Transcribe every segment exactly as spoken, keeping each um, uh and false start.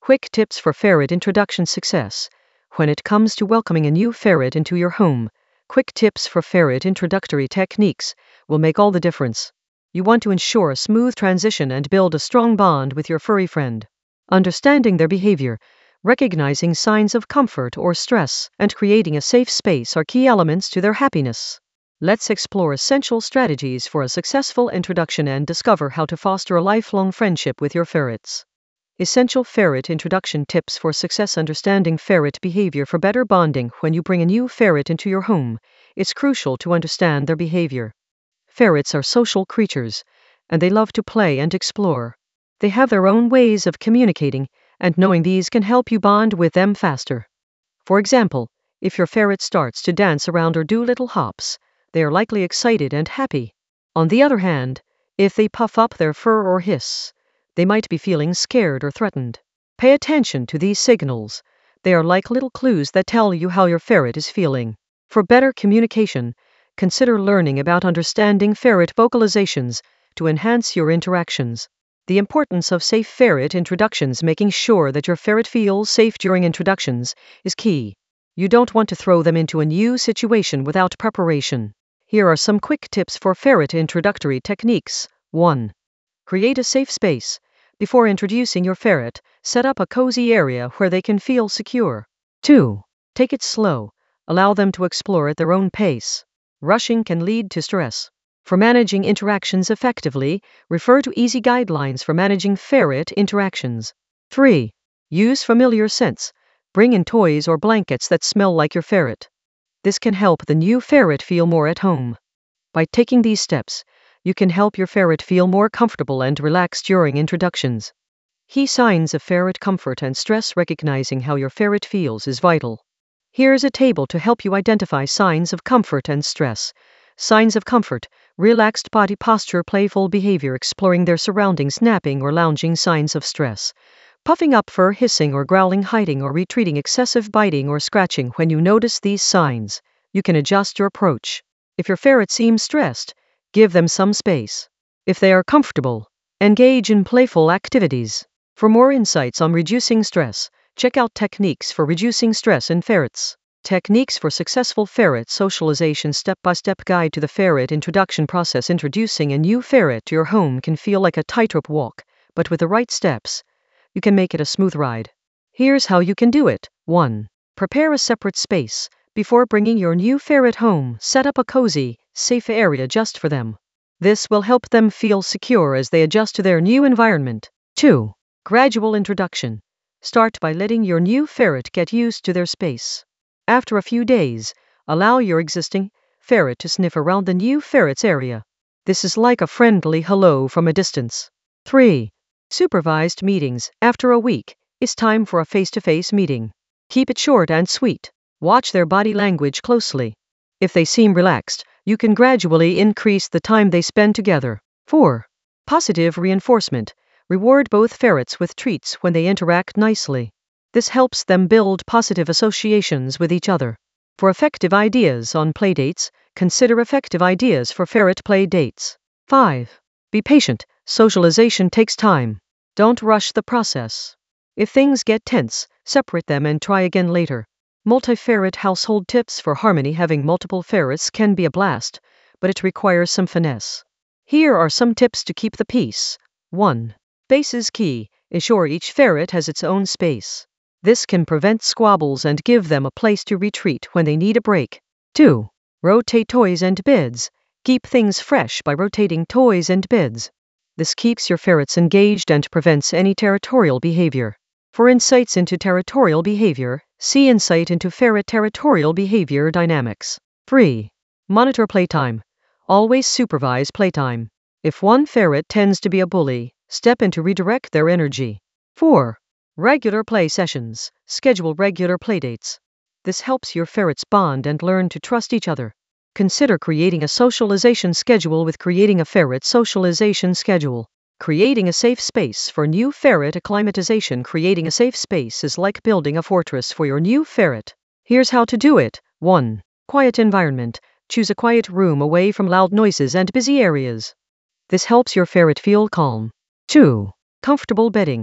Quick tips for ferret introduction success. When it comes to welcoming a new ferret into your home, quick tips for ferret introductory techniques will make all the difference. You want to ensure a smooth transition and build a strong bond with your furry friend. Understanding their behavior, recognizing signs of comfort or stress, and creating a safe space are key elements to their happiness. Let's explore essential strategies for a successful introduction and discover how to foster a lifelong friendship with your ferrets. Essential ferret introduction tips for success. Understanding ferret behavior for better bonding. When you bring a new ferret into your home, it's crucial to understand their behavior. Ferrets are social creatures, and they love to play and explore. They have their own ways of communicating, and knowing these can help you bond with them faster. For example, if your ferret starts to dance around or do little hops, they are likely excited and happy. On the other hand, if they puff up their fur or hiss, they might be feeling scared or threatened. Pay attention to these signals. They are like little clues that tell you how your ferret is feeling. For better communication, consider learning about understanding ferret vocalizations to enhance your interactions. The importance of safe ferret introductions. Making sure that your ferret feels safe during introductions is key. You don't want to throw them into a new situation without preparation. Here are some quick tips for ferret introductory techniques. one. Create a safe space. Before introducing your ferret, set up a cozy area where they can feel secure. two. Take it slow. Allow them to explore at their own pace. Rushing can lead to stress. For managing interactions effectively, refer to easy guidelines for managing ferret interactions. three. Use familiar scents. Bring in toys or blankets that smell like your ferret. This can help the new ferret feel more at home. By taking these steps, you can help your ferret feel more comfortable and relaxed during introductions. Key signs of ferret comfort and stress. Recognizing how your ferret feels is vital. Here's a table to help you identify signs of comfort and stress. Signs of comfort: relaxed body posture, playful behavior, exploring their surroundings, napping or lounging. Signs of stress: puffing up fur, hissing or growling, hiding or retreating, excessive biting or scratching. When you notice these signs, you can adjust your approach. If your ferret seems stressed, give them some space. If they are comfortable, engage in playful activities. For more insights on reducing stress, check out Techniques for Reducing Stress in Ferrets. Techniques for Successful Ferret Socialization. Step-by-step guide to the ferret introduction process. Introducing a new ferret to your home can feel like a tightrope walk, but with the right steps, you can make it a smooth ride. Here's how you can do it. one. Prepare a separate space. Before bringing your new ferret home, set up a cozy, safe area just for them. This will help them feel secure as they adjust to their new environment. two. Gradual introduction. Start by letting your new ferret get used to their space. After a few days, allow your existing ferret to sniff around the new ferret's area. This is like a friendly hello from a distance. three. Supervised meetings. After a week, it's time for a face-to-face meeting. Keep it short and sweet. Watch their body language closely. If they seem relaxed, you can gradually increase the time they spend together. four. Positive reinforcement. Reward both ferrets with treats when they interact nicely. This helps them build positive associations with each other. For effective ideas on playdates, consider effective ideas for ferret play dates. five. Be patient. Socialization takes time. Don't rush the process. If things get tense, separate them and try again later. Multi-ferret household tips for harmony. Having multiple ferrets can be a blast, but it requires some finesse. Here are some tips to keep the peace. one. Space is key. Ensure each ferret has its own space. This can prevent squabbles and give them a place to retreat when they need a break. two. Rotate toys and beds. Keep things fresh by rotating toys and beds. This keeps your ferrets engaged and prevents any territorial behavior. For insights into territorial behavior, see Insight into Ferret Territorial Behavior Dynamics. three. Monitor playtime. Always supervise playtime. If one ferret tends to be a bully, step in to redirect their energy. four. Regular play sessions. Schedule regular playdates. This helps your ferrets bond and learn to trust each other. Consider creating a socialization schedule with Creating a Ferret Socialization Schedule. Creating a safe space for new ferret acclimatization. Creating a safe space is like building a fortress for your new ferret. Here's how to do it. one. Quiet environment. Choose a quiet room away from loud noises and busy areas. This helps your ferret feel calm. two. Comfortable bedding.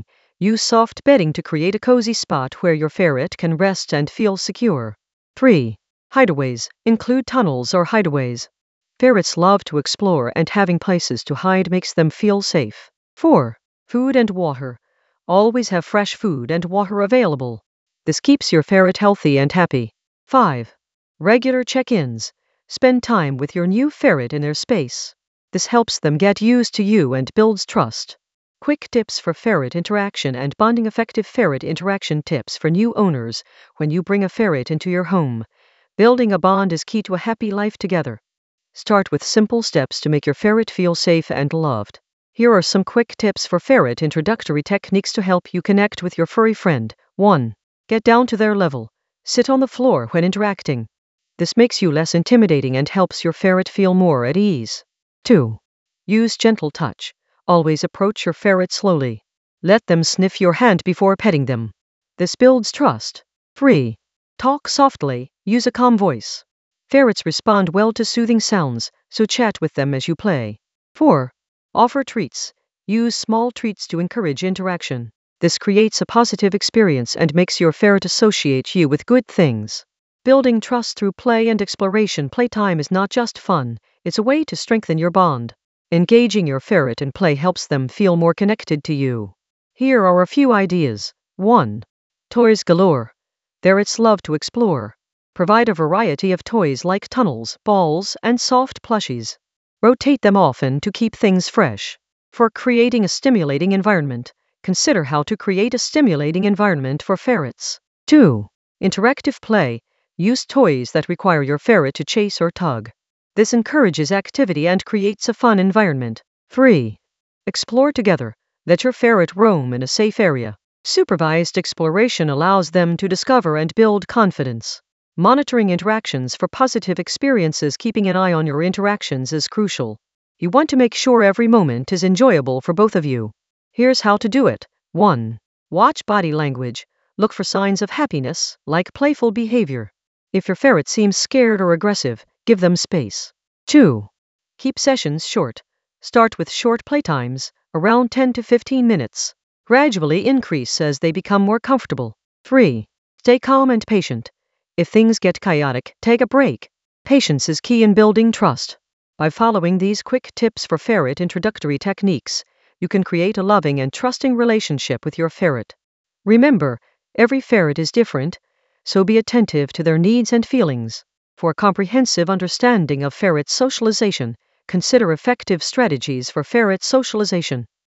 Use soft bedding to create a cozy spot where your ferret can rest and feel secure. three. Hideaways. Include tunnels or hideaways. Ferrets love to explore, and having places to hide makes them feel safe. four. Food and water. Always have fresh food and water available. This keeps your ferret healthy and happy. five. Regular check-ins. Spend time with your new ferret in their space. This helps them get used to you and builds trust. Quick tips for ferret interaction and bonding. Effective ferret interaction tips for new owners when you bring a ferret into your home. Building a bond is key to a happy life together. Start with simple steps to make your ferret feel safe and loved. Here are some quick tips for ferret introductory techniques to help you connect with your furry friend. one. Get down to their level. Sit on the floor when interacting. This makes you less intimidating and helps your ferret feel more at ease. two. Use gentle touch. Always approach your ferret slowly. Let them sniff your hand before petting them. This builds trust. three. Talk softly. Use a calm voice. Ferrets respond well to soothing sounds, so chat with them as you play. four. Offer treats. Use small treats to encourage interaction. This creates a positive experience and makes your ferret associate you with good things. Building trust through play and exploration. Playtime is not just fun, it's a way to strengthen your bond. Engaging your ferret in play helps them feel more connected to you. Here are a few ideas. one. Toys galore. Ferrets love to explore. Provide a variety of toys like tunnels, balls, and soft plushies. Rotate them often to keep things fresh. For creating a stimulating environment, consider how to create a stimulating environment for ferrets. two. Interactive play. Use toys that require your ferret to chase or tug. This encourages activity and creates a fun environment. three. Explore together. Let your ferret roam in a safe area. Supervised exploration allows them to discover and build confidence. Monitoring interactions for positive experiences. Keeping an eye on your interactions is crucial. You want to make sure every moment is enjoyable for both of you. Here's how to do it. one. Watch body language. Look for signs of happiness, like playful behavior. If your ferret seems scared or aggressive, give them space. two. Keep sessions short. Start with short playtimes, around ten to fifteen minutes. Gradually increase as they become more comfortable. three. Stay calm and patient. If things get chaotic, take a break. Patience is key in building trust. By following these quick tips for ferret introductory techniques, you can create a loving and trusting relationship with your ferret. Remember, every ferret is different, so be attentive to their needs and feelings. For a comprehensive understanding of ferret socialization, consider effective strategies for ferret socialization.